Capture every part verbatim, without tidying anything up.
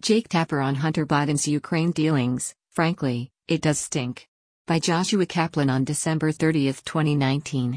Jake Tapper on Hunter Biden's Ukraine dealings, frankly, it does stink. By Joshua Kaplan on December thirtieth, twenty nineteen.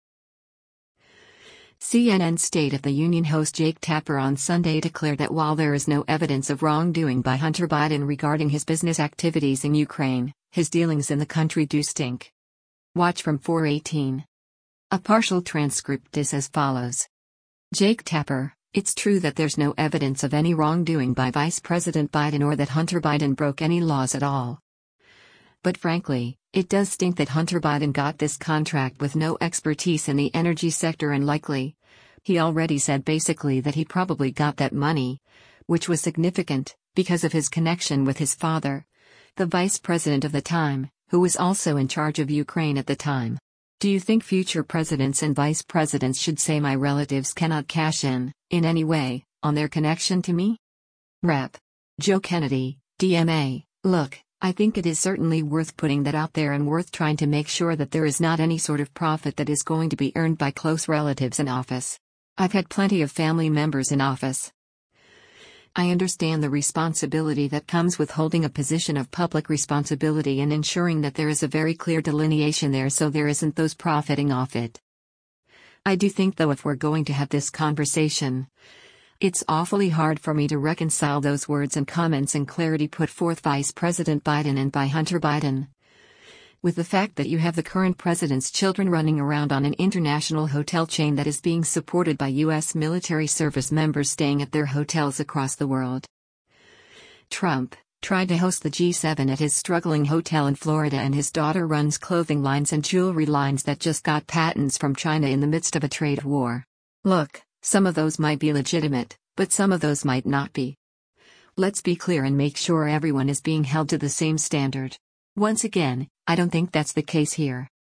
C N N State of the Union host Jake Tapper on Sunday declared that while there is no evidence of wrongdoing by Hunter Biden regarding his business activities in Ukraine, his dealings in the country do stink. Watch from four eighteen. A partial transcript is as follows. Jake Tapper, it's true that there's no evidence of any wrongdoing by Vice President Biden or that Hunter Biden broke any laws at all. But frankly, it does stink that Hunter Biden got this contract with no expertise in the energy sector and likely, he already said basically that he probably got that money, which was significant, because of his connection with his father, the vice president of the time, who was also in charge of Ukraine at the time. Do you think future presidents and vice presidents should say my relatives cannot cash in, in any way, on their connection to me? Rep. Joe Kennedy, D M A, look, I think it is certainly worth putting that out there and worth trying to make sure that there is not any sort of profit that is going to be earned by close relatives in office. I've had plenty of family members in office. I understand the responsibility that comes with holding a position of public responsibility and ensuring that there is a very clear delineation there so there isn't those profiting off it. I do think though if we're going to have this conversation, it's awfully hard for me to reconcile those words and comments and clarity put forth Vice President Biden and by Hunter Biden with the fact that you have the current president's children running around on an international hotel chain that is being supported by U S military service members staying at their hotels across the world. Trump tried to host the G seven at his struggling hotel in Florida and his daughter runs clothing lines and jewelry lines that just got patents from China in the midst of a trade war. Look, some of those might be legitimate, but some of those might not be. Let's be clear and make sure everyone is being held to the same standard. Once again, I don't think that's the case here.